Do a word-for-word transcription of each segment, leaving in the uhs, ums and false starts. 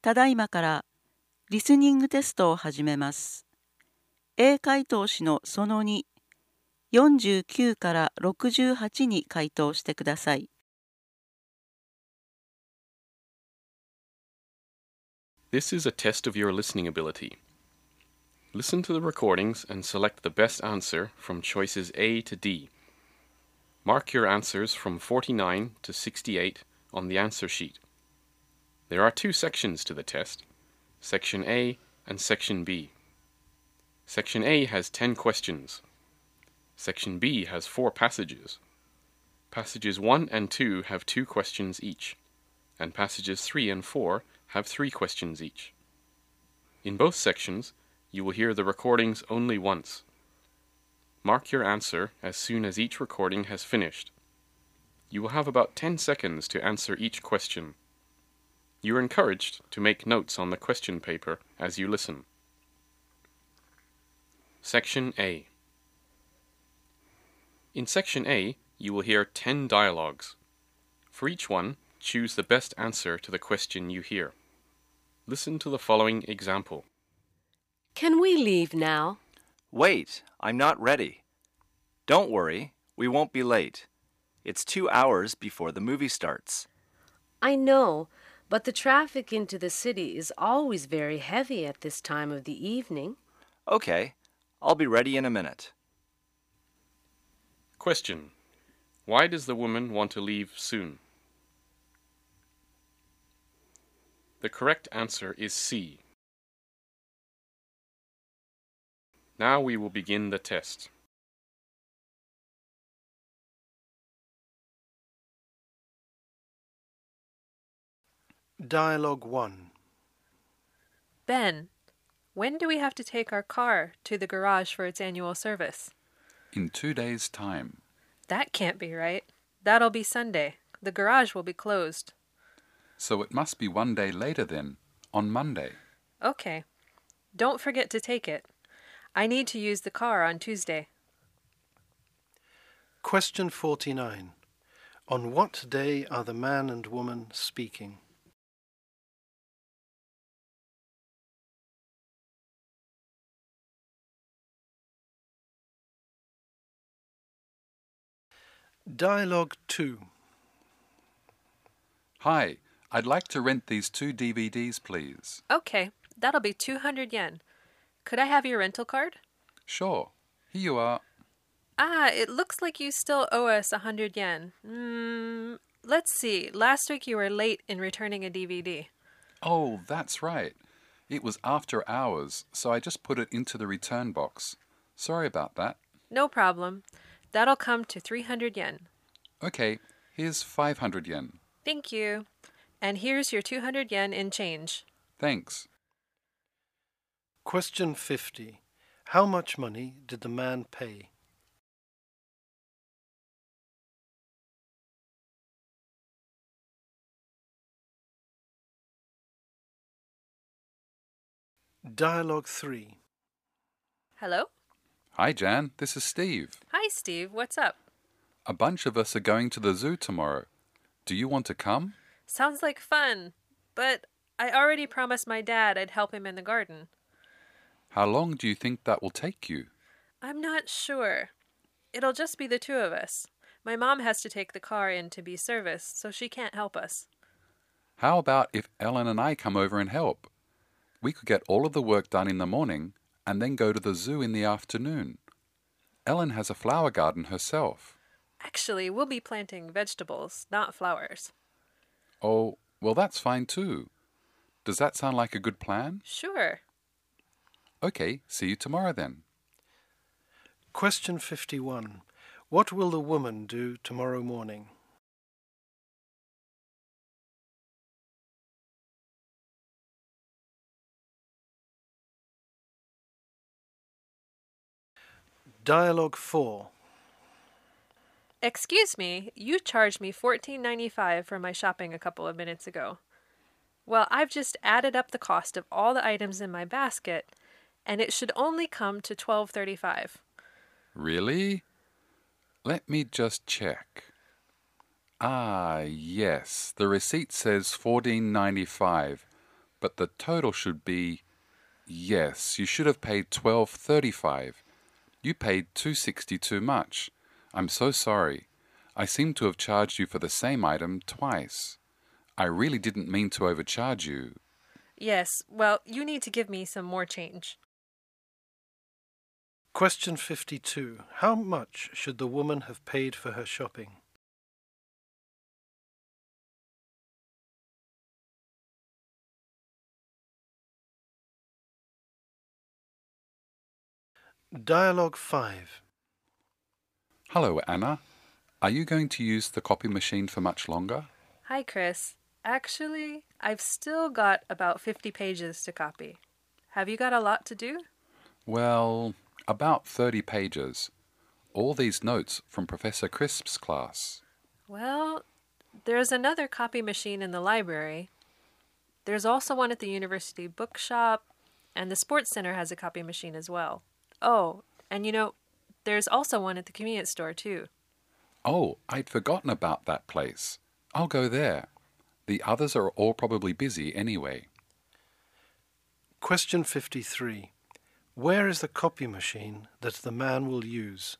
ただいまからリスニングテストを始めます。A 回答詞のそのに、よんじゅうきゅうからろくじゅうはちに回答してください。 This is a test of your listening ability. Listen to the recordings and select the best answer from choices A to D. Mark your answers from forty-nine to sixty-eight on the answer sheet. There are two sections to the test, Section A and Section B. Section A has ten questions. Section B has four passages. Passages one and two have two questions each, and passages three and four have three questions each. In both sections, you will hear the recordings only once. Mark your answer as soon as each recording has finished. You will have about ten seconds to answer each question. You are encouraged to make notes on the question paper as you listen. Section A. In Section A, you will hear ten dialogues. For each one, choose the best answer to the question you hear. Listen to the following example. Can we leave now? Wait, I'm not ready. Don't worry, we won't be late. It's two hours before the movie starts. I know, but the traffic into the city is always very heavy at this time of the evening. Okay, I'll be ready in a minute. Question. Why does the woman want to leave soon? The correct answer is C. Now we will begin the test. Dialogue one. Ben, when do we have to take our car to the garage for its annual service? In two days' time. That can't be right. That'll be Sunday. The garage will be closed. So it must be one day later then, on Monday. Okay. Don't forget to take it. I need to use the car on Tuesday. Question forty-nine. On what day are the man and woman speaking? Dialogue two. Hi, I'd like to rent these two D V Ds, please. Okay, that'll be two hundred yen. Could I have your rental card? Sure. Here you are. Ah, it looks like you still owe us one hundred yen. Mm, let's see. Last week you were late in returning a D V D. Oh, that's right. It was after hours, so I just put it into the return box. Sorry about that. No problem. That'll come to three hundred yen. Okay, here's five hundred yen. Thank you. And here's your two hundred yen in change. Thanks. Question fifty. How much money did the man pay? Dialogue three. Hello? Hi, Jan. This is Steve. Hi, Steve. What's up? A bunch of us are going to the zoo tomorrow. Do you want to come? Sounds like fun. But I already promised my dad I'd help him in the garden. How long do you think that will take you? I'm not sure. It'll just be the two of us. My mom has to take the car in to be serviced, so she can't help us. How about if Ellen and I come over and help? We could get all of the work done in the morning and then go to the zoo in the afternoon. Ellen has a flower garden herself. Actually, we'll be planting vegetables, not flowers. Oh, well, that's fine too. Does that sound like a good plan? Sure. Okay, see you tomorrow then. Question fifty-one. What will the woman do tomorrow morning? Dialogue four. Excuse me, you charged me fourteen ninety-five for my shopping a couple of minutes ago. Well, I've just added up the cost of all the items in my basket, and it should only come to twelve thirty-five. Really? Let me just check. Ah, yes, the receipt says fourteen ninety-five, But the total should be... Yes, you should have paid twelve thirty-five. You paid two sixty too much. I'm so sorry. I seem to have charged you for the same item twice. I really didn't mean to overcharge you. Yes, well, you need to give me some more change. Question fifty-two. How much should the woman have paid for her shopping? Dialogue five. Hello, Anna. Are you going to use the copy machine for much longer? Hi, Chris. Actually, I've still got about fifty pages to copy. Have you got a lot to do? Well, about thirty pages. All these notes from Professor Crisp's class. Well, there's another copy machine in the library. There's also one at the university bookshop, and the sports center has a copy machine as well. Oh, and you know, there's also one at the convenience store, too. Oh, I'd forgotten about that place. I'll go there. The others are all probably busy anyway. Question fifty-three. Where is the copy machine that the man will use?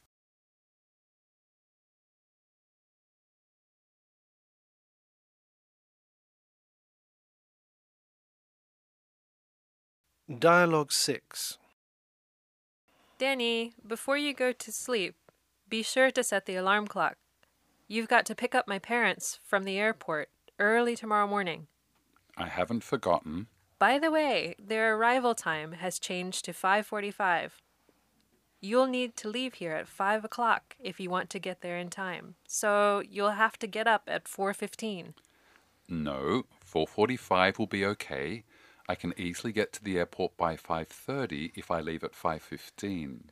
Dialogue six. Danny, before you go to sleep, be sure to set the alarm clock. You've got to pick up my parents from the airport early tomorrow morning. I haven't forgotten. By the way, their arrival time has changed to five forty-five. You'll need to leave here at five o'clock if you want to get there in time, so you'll have to get up at four fifteen. No, four forty-five will be okay. I can easily get to the airport by five thirty if I leave at five fifteen.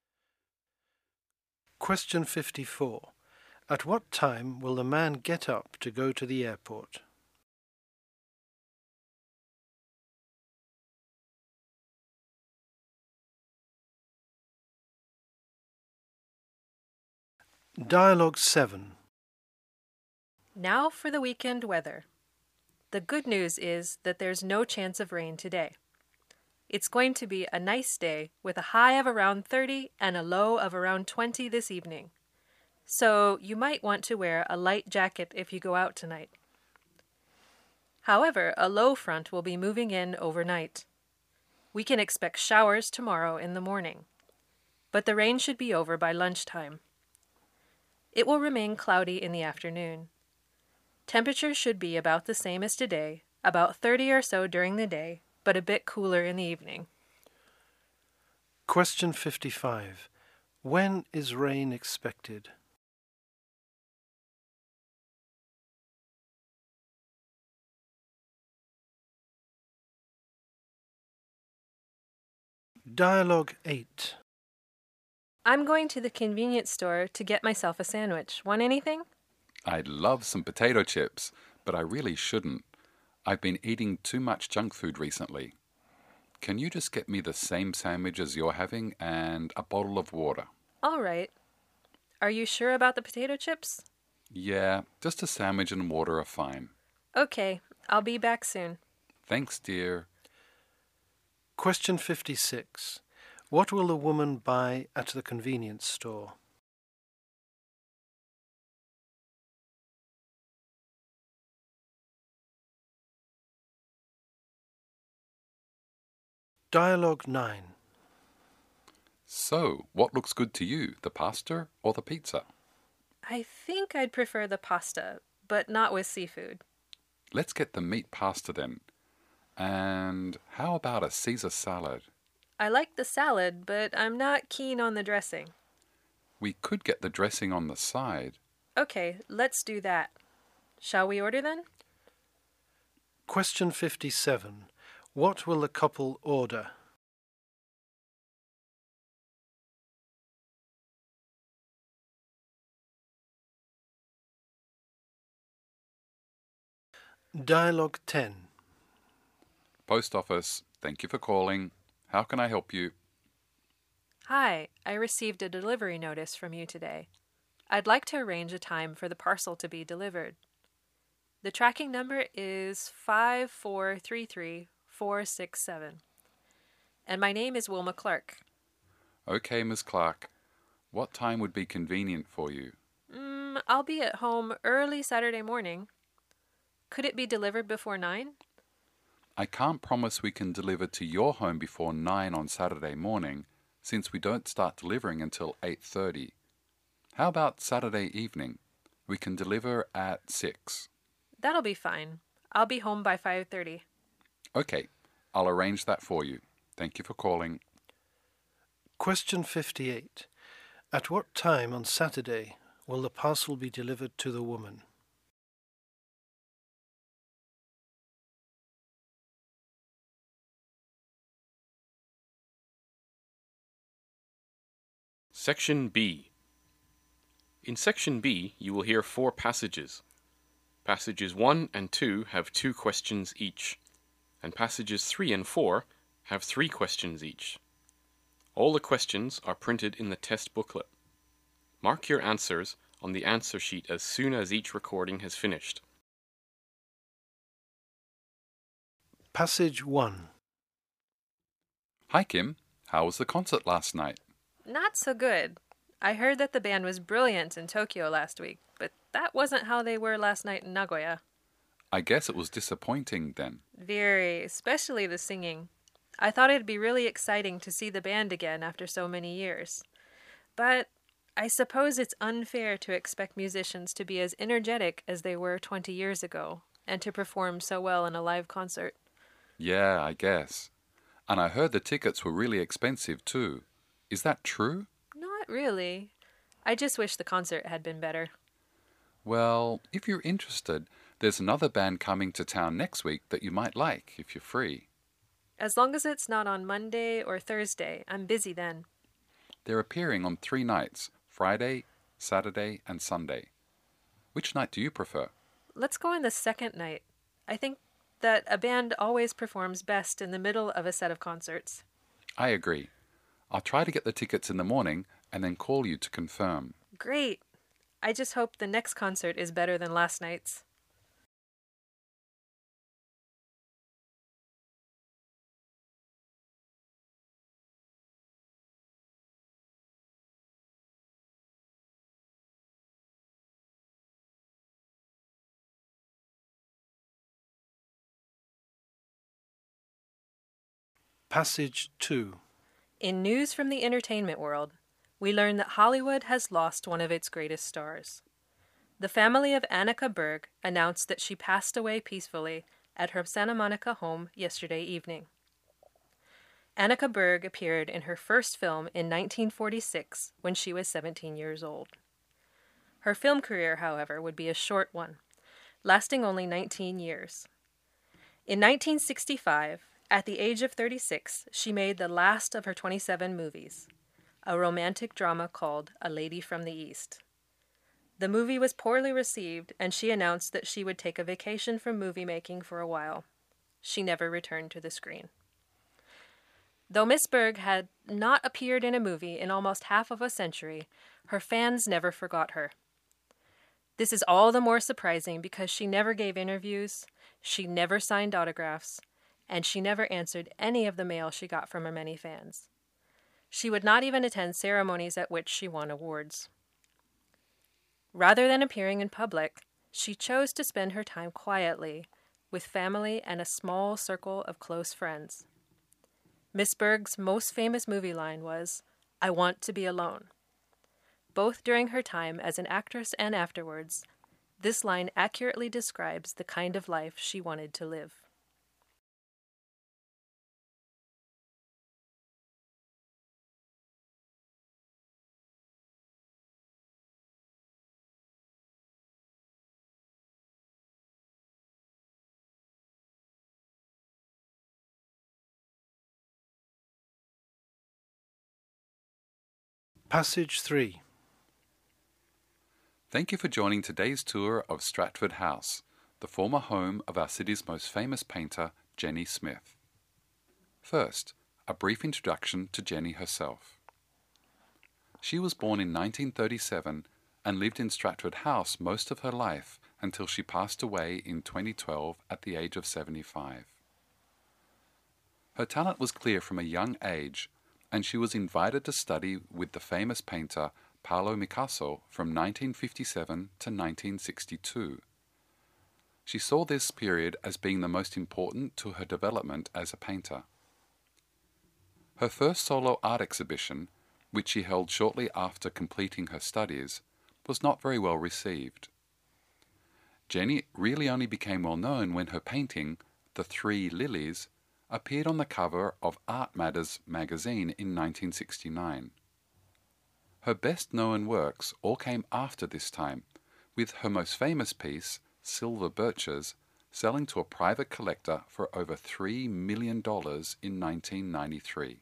Question fifty-four. At what time will the man get up to go to the airport? Dialogue seven. Now for the weekend weather. The good news is that there's no chance of rain today. It's going to be a nice day with a high of around thirty and a low of around twenty this evening. So you might want to wear a light jacket if you go out tonight. However, a low front will be moving in overnight. We can expect showers tomorrow in the morning, but the rain should be over by lunchtime. It will remain cloudy in the afternoon. Temperatures should be about the same as today, about thirty or so during the day, but a bit cooler in the evening. Question fifty-five. When is rain expected? Dialogue eight. I'm going to the convenience store to get myself a sandwich. Want anything? I'd love some potato chips, but I really shouldn't. I've been eating too much junk food recently. Can you just get me the same sandwich as you're having and a bottle of water? All right. Are you sure about the potato chips? Yeah, just a sandwich and water are fine. Okay, I'll be back soon. Thanks, dear. Question fifty-six. What will the woman buy at the convenience store? Dialogue nine. So, what looks good to you, the pasta or the pizza? I think I'd prefer the pasta, but not with seafood. Let's get the meat pasta then. And how about a Caesar salad? I like the salad, but I'm not keen on the dressing. We could get the dressing on the side. Okay, let's do that. Shall we order then? Question fifty-seven. What will the couple order? Dialogue ten. Post office, thank you for calling. How can I help you? Hi, I received a delivery notice from you today. I'd like to arrange a time for the parcel to be delivered. The tracking number is five four three three four six seven. And my name is Wilma Clark. Okay, Miss Clark. What time would be convenient for you? Mm, I'll be at home early Saturday morning. Could it be delivered before nine? I can't promise we can deliver to your home before nine on Saturday morning, since we don't start delivering until eight thirty. How about Saturday evening? We can deliver at six. That'll be fine. I'll be home by five thirty. Okay, I'll arrange that for you. Thank you for calling. Question fifty-eight. At what time on Saturday will the parcel be delivered to the woman? Section B. In Section B, you will hear four passages. Passages one and two have two questions each, and passages three and four have three questions each. All the questions are printed in the test booklet. Mark your answers on the answer sheet as soon as each recording has finished. Passage one. Hi, Kim. How was the concert last night? Not so good. I heard that the band was brilliant in Tokyo last week, but that wasn't how they were last night in Nagoya. I guess it was disappointing then. Very, especially the singing. I thought it'd be really exciting to see the band again after so many years. But I suppose it's unfair to expect musicians to be as energetic as they were twenty years ago, and to perform so well in a live concert. Yeah, I guess. And I heard the tickets were really expensive too. Is that true? Not really. I just wish the concert had been better. Well, if you're interested, there's another band coming to town next week that you might like if you're free. As long as it's not on Monday or Thursday, I'm busy then. They're appearing on three nights, Friday, Saturday, and Sunday. Which night do you prefer? Let's go on the second night. I think that a band always performs best in the middle of a set of concerts. I agree. I'll try to get the tickets in the morning and then call you to confirm. Great. I just hope the next concert is better than last night's. Passage two. In news from the entertainment world, we learn that Hollywood has lost one of its greatest stars. The family of Annika Berg announced that she passed away peacefully at her Santa Monica home yesterday evening. Annika Berg appeared in her first film in nineteen forty-six when she was seventeen years old. Her film career, however, would be a short one, lasting only nineteen years. In nineteen sixty-five, at the age of thirty-six, she made the last of her twenty-seven movies, a romantic drama called A Lady from the East. The movie was poorly received, and she announced that she would take a vacation from movie making for a while. She never returned to the screen. Though Miss Berg had not appeared in a movie in almost half of a century, her fans never forgot her. This is all the more surprising because she never gave interviews, she never signed autographs, and she never answered any of the mail she got from her many fans. She would not even attend ceremonies at which she won awards. Rather than appearing in public, she chose to spend her time quietly, with family and a small circle of close friends. Miss Berg's most famous movie line was, "I want to be alone." Both during her time as an actress and afterwards, this line accurately describes the kind of life she wanted to live. Passage three. Thank you for joining today's tour of Stratford House, the former home of our city's most famous painter, Jenny Smith. First, a brief introduction to Jenny herself. She was born in nineteen thirty-seven and lived in Stratford House most of her life until she passed away in twenty twelve at the age of seventy-five. Her talent was clear from a young age, and she was invited to study with the famous painter Pablo Picasso from nineteen fifty-seven to nineteen sixty-two. She saw this period as being the most important to her development as a painter. Her first solo art exhibition, which she held shortly after completing her studies, was not very well received. Jenny really only became well known when her painting, The Three Lilies, appeared on the cover of Art Matters magazine in nineteen sixty-nine. Her best-known works all came after this time, with her most famous piece, Silver Birches, selling to a private collector for over three million dollars in nineteen ninety-three.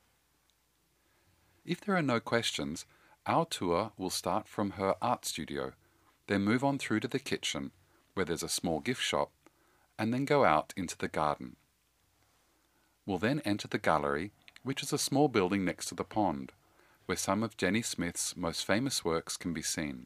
If there are no questions, our tour will start from her art studio, then move on through to the kitchen, where there's a small gift shop, and then go out into the garden. We'll then enter the gallery, which is a small building next to the pond, where some of Jenny Smith's most famous works can be seen.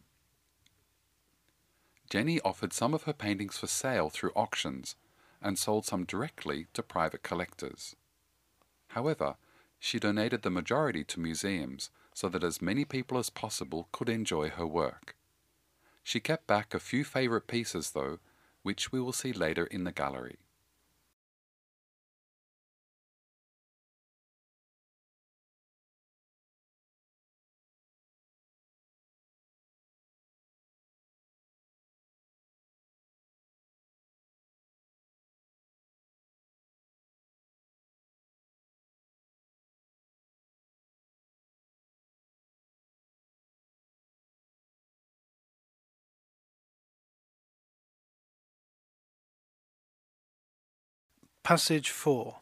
Jenny offered some of her paintings for sale through auctions and sold some directly to private collectors. However, she donated the majority to museums so that as many people as possible could enjoy her work. She kept back a few favorite pieces, though, which we will see later in the gallery. Passage four.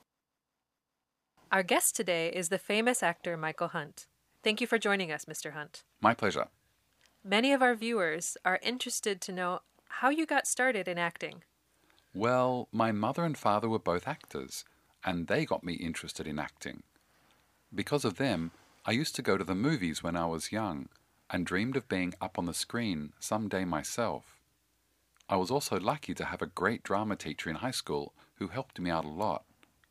Our guest today is the famous actor Michael Hunt. Thank you for joining us, Mister Hunt. My pleasure. Many of our viewers are interested to know how you got started in acting. Well, my mother and father were both actors, and they got me interested in acting. Because of them, I used to go to the movies when I was young, and dreamed of being up on the screen someday myself. I was also lucky to have a great drama teacher in high school who helped me out a lot.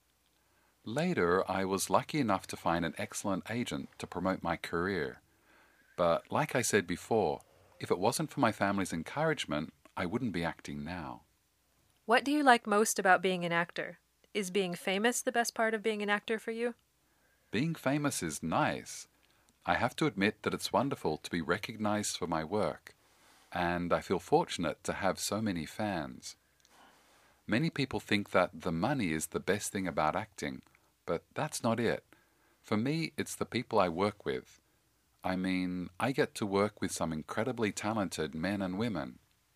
Later, I was lucky enough to find an excellent agent to promote my career. But like I said before, if it wasn't for my family's encouragement, I wouldn't be acting now. What do you like most about being an actor? Is being famous the best part of being an actor for you? Being famous is nice. I have to admit that it's wonderful to be recognized for my work, and I feel fortunate to have so many fans. Many people think that the money is the best thing about acting, but that's not it. For me, it's the people I work with. I mean, I get to work with some incredibly talented men and women.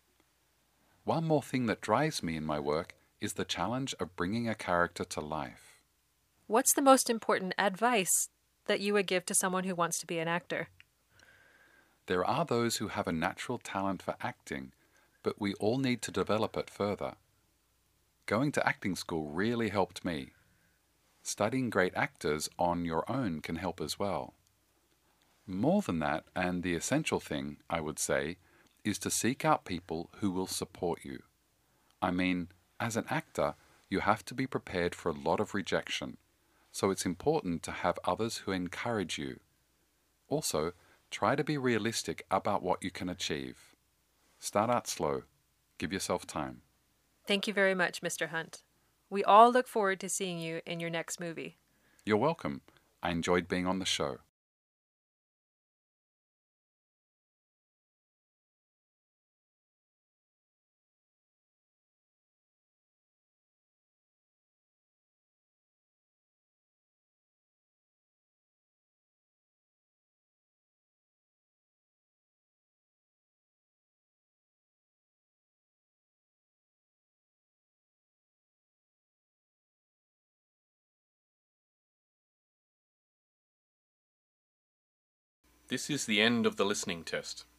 One more thing that drives me in my work is the challenge of bringing a character to life. What's the most important advice that you would give to someone who wants to be an actor? There are those who have a natural talent for acting, but we all need to develop it further. Going to acting school really helped me. Studying great actors on your own can help as well. More than that, and the essential thing, I would say, is to seek out people who will support you. I mean, as an actor, you have to be prepared for a lot of rejection, so it's important to have others who encourage you. Also, try to be realistic about what you can achieve. Start out slow. Give yourself time. Thank you very much, Mister Hunt. We all look forward to seeing you in your next movie. You're welcome. I enjoyed being on the show. This is the end of the listening test.